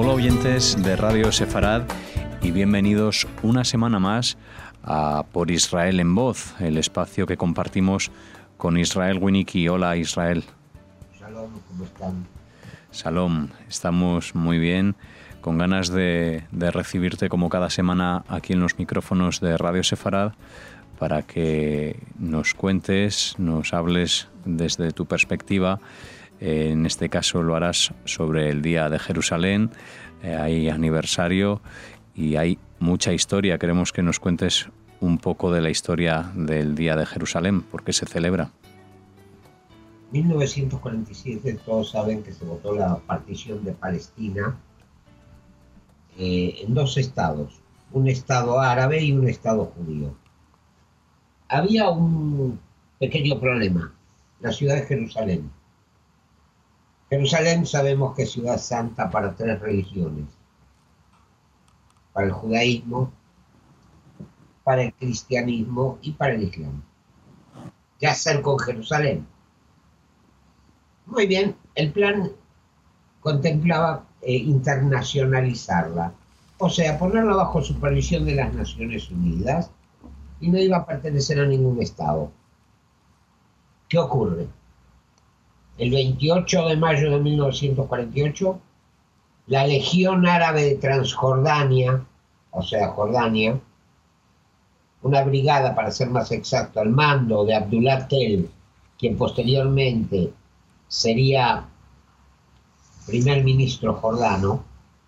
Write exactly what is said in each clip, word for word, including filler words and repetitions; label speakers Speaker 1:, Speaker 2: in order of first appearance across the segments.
Speaker 1: Hola oyentes de Radio Sefarad y bienvenidos una semana más a Por Israel en Voz, el espacio que compartimos con Israel Winnicki. Hola Israel.
Speaker 2: Shalom, ¿cómo están?
Speaker 1: Shalom, estamos muy bien, con ganas de, de recibirte como cada semana aquí en los micrófonos de Radio Sefarad para que nos cuentes, nos hables desde tu perspectiva. En este caso lo harás sobre el Día de Jerusalén. Eh, hay aniversario y hay mucha historia. Queremos que nos cuentes un poco de la historia del Día de Jerusalén. ¿Por qué se celebra?
Speaker 2: mil novecientos cuarenta y siete, todos saben que se votó la partición de Palestina eh, en dos estados, un estado árabe y un estado judío. Había un pequeño problema, la ciudad de Jerusalén. Jerusalén sabemos que es ciudad santa para tres religiones, para el judaísmo, para el cristianismo y para el islam. ¿Qué hacer con Jerusalén? Muy bien, el plan contemplaba eh, internacionalizarla, o sea, ponerla bajo supervisión de las Naciones Unidas y no iba a pertenecer a ningún estado. ¿Qué ocurre? El veintiocho de mayo de mil novecientos cuarenta y ocho, la Legión Árabe de Transjordania, o sea, Jordania, una brigada, para ser más exacto, al mando de Abdullah Tel, quien posteriormente sería primer ministro jordano,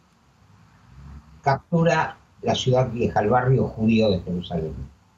Speaker 2: captura la ciudad vieja, el barrio judío de Jerusalén.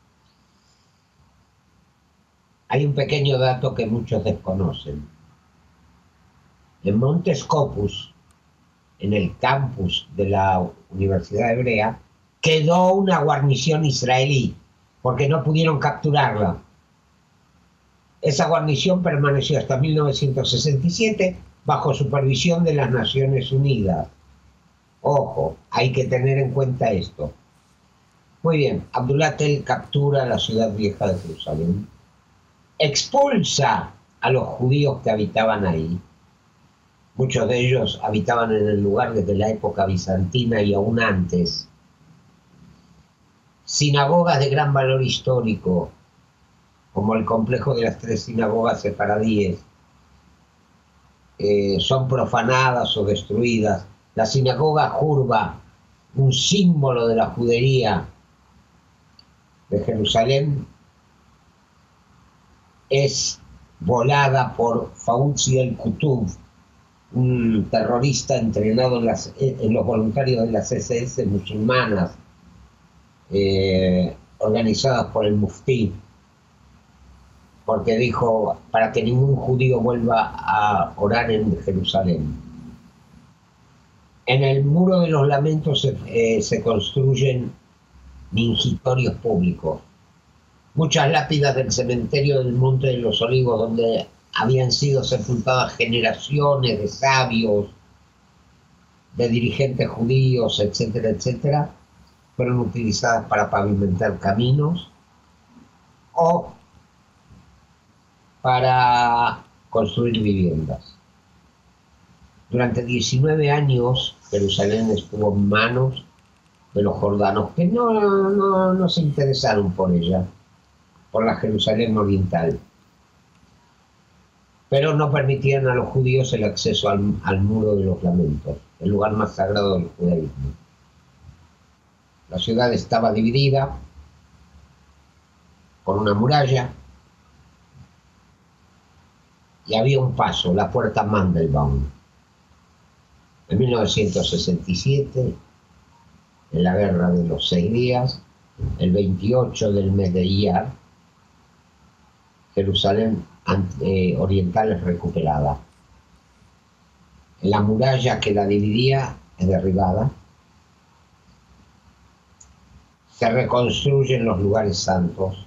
Speaker 2: Hay un pequeño dato que muchos desconocen. En Monte Scopus, en el campus de la Universidad Hebrea, quedó una guarnición israelí, porque no pudieron capturarla. Esa guarnición permaneció hasta mil novecientos sesenta y siete bajo supervisión de las Naciones Unidas. Ojo, hay que tener en cuenta esto. Muy bien, Abdullah Tel captura la ciudad vieja de Jerusalén, expulsa a los judíos que habitaban ahí. Muchos de ellos habitaban en el lugar desde la época bizantina y aún antes. Sinagogas de gran valor histórico, como el complejo de las tres sinagogas sefaradíes, eh, son profanadas o destruidas. La sinagoga Jurba, un símbolo de la judería de Jerusalén, es volada por Fauzi el-Kutub, un terrorista entrenado en, las, en los voluntarios de las S S musulmanas, eh, organizadas por el Muftí, porque dijo para que ningún judío vuelva a orar en Jerusalén. En el Muro de los Lamentos se, eh, se construyen mingitorios públicos. Muchas lápidas del cementerio del Monte de los Olivos, donde habían sido sepultadas generaciones de sabios, de dirigentes judíos, etcétera, etcétera, fueron utilizadas para pavimentar caminos o para construir viviendas. Durante diecinueve años, Jerusalén estuvo en manos de los jordanos, que no, no, no se interesaron por ella, por la Jerusalén oriental, pero no permitían a los judíos el acceso al, al Muro de los Lamentos, el lugar más sagrado del judaísmo. La ciudad estaba dividida por una muralla y había un paso, la puerta Mandelbaum. En mil novecientos sesenta y siete, en la Guerra de los Seis Días, el veintiocho del mes de Iyar, Jerusalén eh, oriental es recuperada. La muralla que la dividía es derribada. Se reconstruyen los lugares santos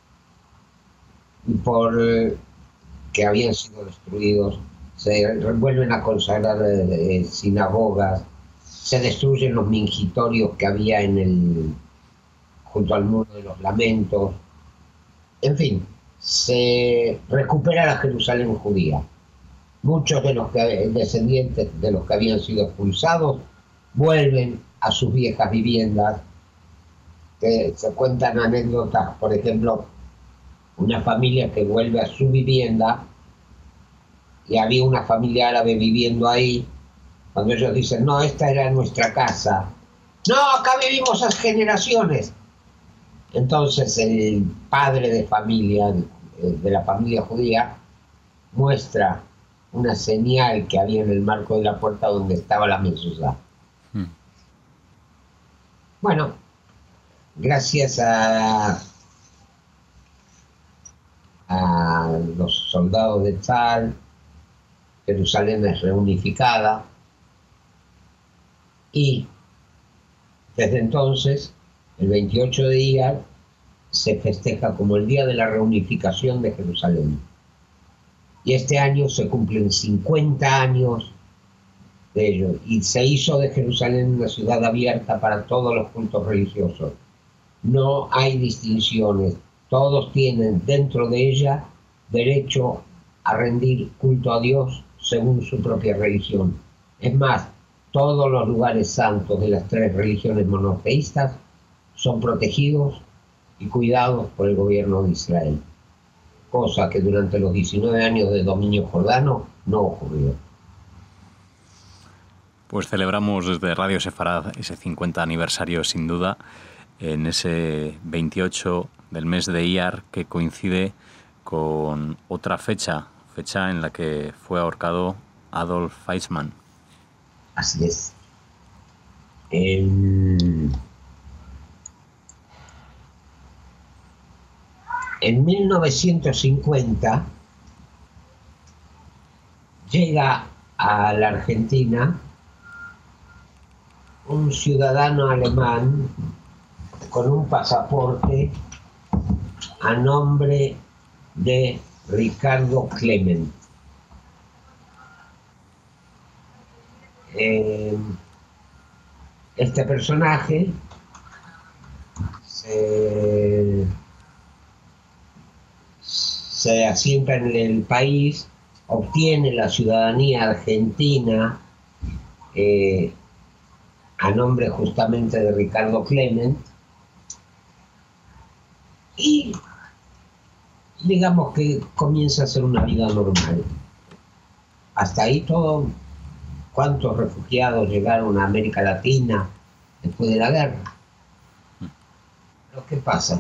Speaker 2: y por eh, que habían sido destruidos se vuelven a consagrar eh, sinagogas, se destruyen los mingitorios que había en el junto al Muro de los Lamentos. En fin, se recupera la Jerusalén judía. Muchos de los que, descendientes de los que habían sido expulsados vuelven a sus viejas viviendas, que se cuentan anécdotas, por ejemplo, una familia que vuelve a su vivienda y había una familia árabe viviendo ahí, cuando ellos dicen, no, esta era nuestra casa, no, acá vivimos hace generaciones. Entonces el padre de familia, de la familia judía, muestra una señal que había en el marco de la puerta donde estaba la mezuzá. Hmm. Bueno, gracias a, a los soldados de Tzal, Jerusalén es reunificada y desde entonces, el veintiocho de Iyar, se festeja como el día de la reunificación de Jerusalén. Y este año se cumplen cincuenta años de ello. Y se hizo de Jerusalén una ciudad abierta para todos los cultos religiosos. No hay distinciones. Todos tienen dentro de ella derecho a rendir culto a Dios según su propia religión. Es más, todos los lugares santos de las tres religiones monoteístas son protegidos y cuidados por el gobierno de Israel, cosa que durante los diecinueve años de dominio jordano no ocurrió.
Speaker 1: Pues celebramos desde Radio Sefarad ese cincuenta aniversario sin duda, en ese veintiocho del mes de Iyar, que coincide con otra fecha, fecha en la que fue ahorcado Adolf Eichmann.
Speaker 2: Así es. En, en mil novecientos cincuenta llega a la Argentina un ciudadano alemán con un pasaporte a nombre de Ricardo Klement. Eh, este personaje se, se asienta en el país, obtiene la ciudadanía argentina eh, a nombre justamente de Ricardo Klement y digamos que comienza a hacer una vida normal. Hasta ahí todo. ¿Cuántos refugiados llegaron a América Latina después de la guerra? Pero ¿qué pasa?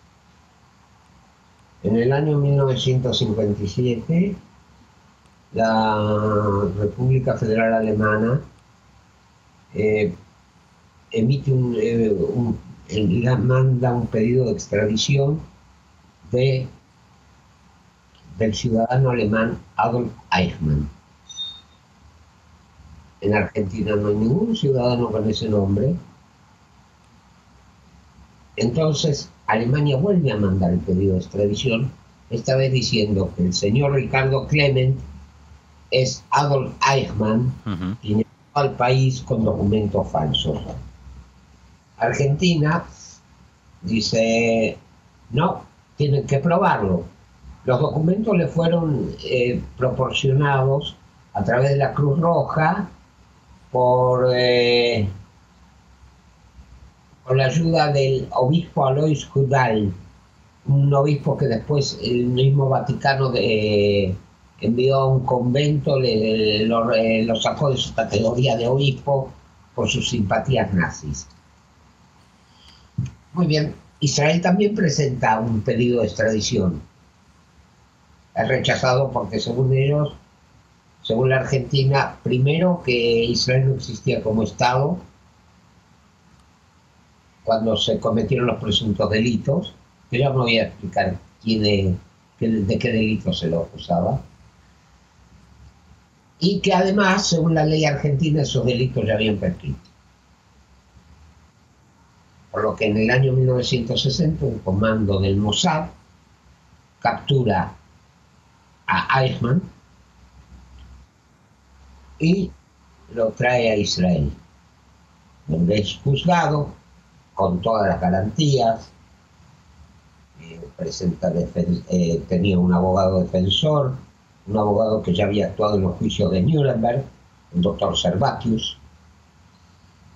Speaker 2: En el año mil novecientos cincuenta y siete, la República Federal Alemana eh, emite un, eh, un, eh, manda un pedido de extradición de, del ciudadano alemán Adolf Eichmann. En Argentina no hay ningún ciudadano con ese nombre. Entonces, Alemania vuelve a mandar el pedido de extradición, esta vez diciendo que el señor Ricardo Klement es Adolf Eichmann uh-huh. y llegó al país con documentos falsos. Argentina dice, no, tienen que probarlo. Los documentos le fueron eh, proporcionados a través de la Cruz Roja, por, eh, por la ayuda del obispo Alois Hudal, un obispo que después el mismo Vaticano de, eh, envió a un convento, le, lo, eh, lo sacó de su categoría de obispo por sus simpatías nazis. Muy bien, Israel también presenta un pedido de extradición. Es rechazado porque según ellos, según la Argentina, primero que Israel no existía como Estado cuando se cometieron los presuntos delitos, que yo no voy a explicar quién es, de qué delito se lo acusaba, y que además, según la ley argentina, esos delitos ya habían prescrito. Por lo que en el año mil novecientos sesenta un comando del Mossad captura a Eichmann y lo trae a Israel, donde es juzgado con todas las garantías, eh, presenta defen- eh, tenía un abogado defensor, un abogado que ya había actuado en los juicios de Nuremberg, el doctor Servatius,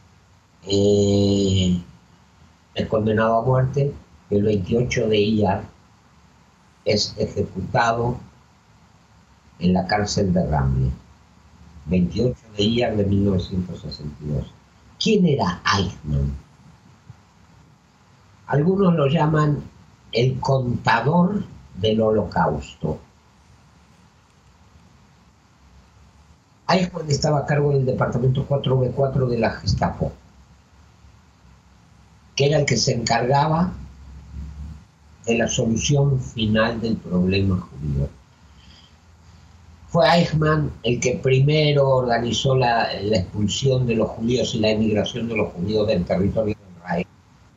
Speaker 2: eh, es condenado a muerte, y el veintiocho de Iyar es ejecutado en la cárcel de Ramle. veintiocho de Iyar de mil novecientos sesenta y dos. ¿Quién era Eichmann? Algunos lo llaman el contador del Holocausto. Eichmann estaba a cargo del departamento cuatro B cuatro de la Gestapo, que era el que se encargaba de la solución final del problema judío. Fue Eichmann el que primero organizó la, la expulsión de los judíos y la emigración de los judíos del territorio de Israel.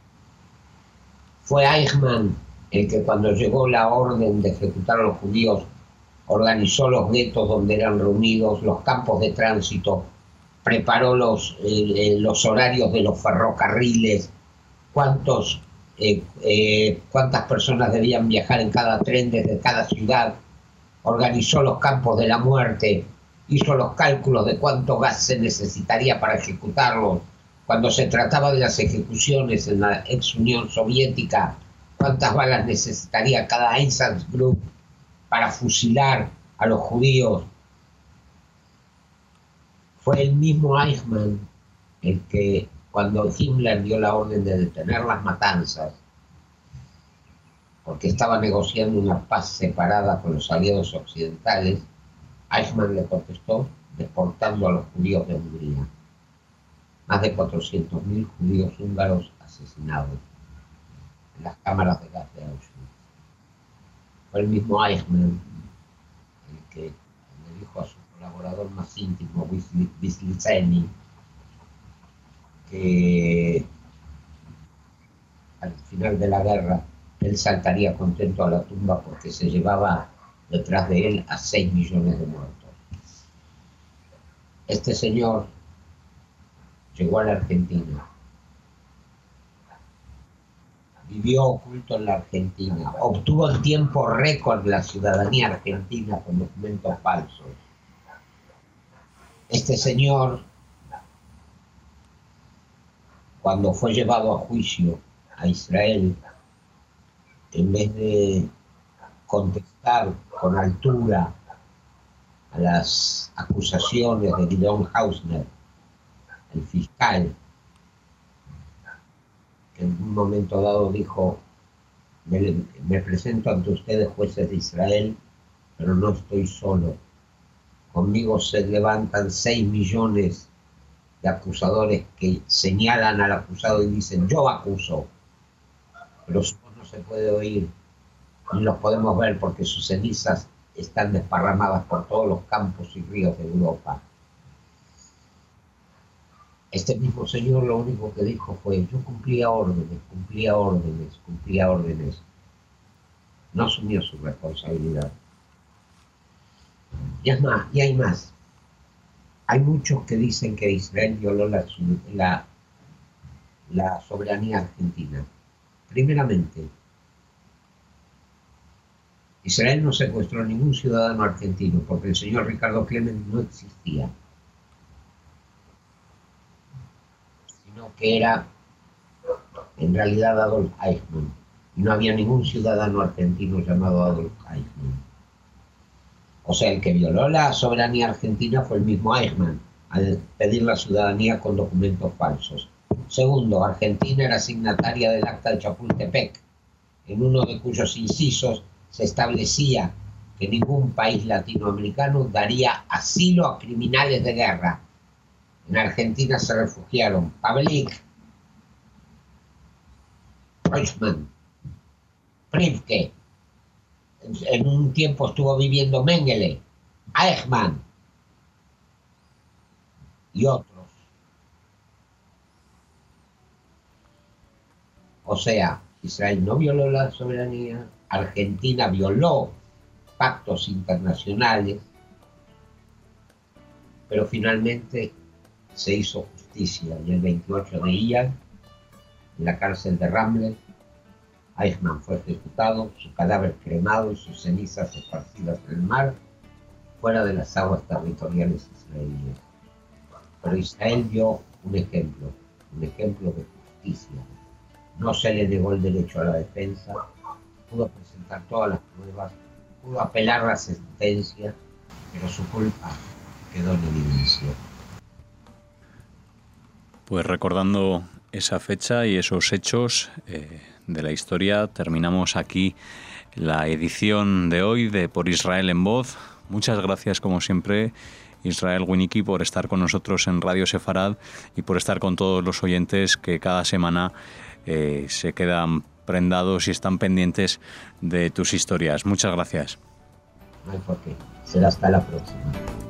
Speaker 2: Fue Eichmann el que, cuando llegó la orden de ejecutar a los judíos, organizó los guetos donde eran reunidos, los campos de tránsito, preparó los, eh, los horarios de los ferrocarriles, cuántos, eh, eh, cuántas personas debían viajar en cada tren desde cada ciudad, organizó los campos de la muerte, hizo los cálculos de cuánto gas se necesitaría para ejecutarlos. Cuando se trataba de las ejecuciones en la ex Unión Soviética, cuántas balas necesitaría cada Einsatzgruppe para fusilar a los judíos. Fue el mismo Eichmann el que, cuando Himmler dio la orden de detener las matanzas, porque estaba negociando una paz separada con los aliados occidentales, Eichmann le contestó deportando a los judíos de Hungría. Más de cuatrocientos mil judíos húngaros asesinados en las cámaras de gas de Auschwitz. Fue el mismo Eichmann el que le dijo a su colaborador más íntimo, Wislicenny, que al final de la guerra él saltaría contento a la tumba porque se llevaba detrás de él a seis millones de muertos. Este señor llegó a la Argentina, vivió oculto en la Argentina, obtuvo en tiempo récord la ciudadanía argentina con documentos falsos. Este señor, cuando fue llevado a juicio a Israel, en vez de contestar con altura a las acusaciones de Gideon Hausner, el fiscal, que en un momento dado dijo: me, me presento ante ustedes, jueces de Israel, pero no estoy solo. Conmigo se levantan seis millones de acusadores que señalan al acusado y dicen: yo acuso, pero su voz no se puede oír, ni los podemos ver porque sus cenizas están desparramadas por todos los campos y ríos de Europa. Este mismo señor lo único que dijo fue: yo cumplía órdenes, cumplía órdenes, cumplía órdenes. No asumió su responsabilidad. Y es más, y hay más. Hay muchos que dicen que Israel violó la, la, la soberanía argentina. Primeramente, Israel no secuestró a ningún ciudadano argentino porque el señor Ricardo Clement no existía, sino que era en realidad Adolf Eichmann, y no había ningún ciudadano argentino llamado Adolf Eichmann. O sea, el que violó la soberanía argentina fue el mismo Eichmann, al pedir la ciudadanía con documentos falsos. Segundo, Argentina era signataria del Acta de Chapultepec, en uno de cuyos incisos se establecía que ningún país latinoamericano daría asilo a criminales de guerra. En Argentina se refugiaron Pavlik, Eichmann, Privke, en un tiempo estuvo viviendo Mengele, Eichmann y otros. O sea, Israel no violó la soberanía, Argentina violó pactos internacionales, pero finalmente se hizo justicia y el veintiocho de Iyar, en la cárcel de Ramle, Eichmann fue ejecutado, su cadáver cremado y sus cenizas esparcidas en el mar, fuera de las aguas territoriales israelíes. Pero Israel dio un ejemplo. un ejemplo de justicia. No se le negó el derecho a la defensa, pudo presentar todas las pruebas, pudo apelar la sentencia, pero su culpa quedó en evidencia.
Speaker 1: Pues recordando esa fecha y esos hechos eh, de la historia, terminamos aquí la edición de hoy de Por Israel en Voz. Muchas gracias, como siempre, Israel Winnicki, por estar con nosotros en Radio Sefarad y por estar con todos los oyentes que cada semana eh, se quedan prendados y están pendientes de tus historias. Muchas gracias.
Speaker 2: No hay por qué. Será hasta la próxima.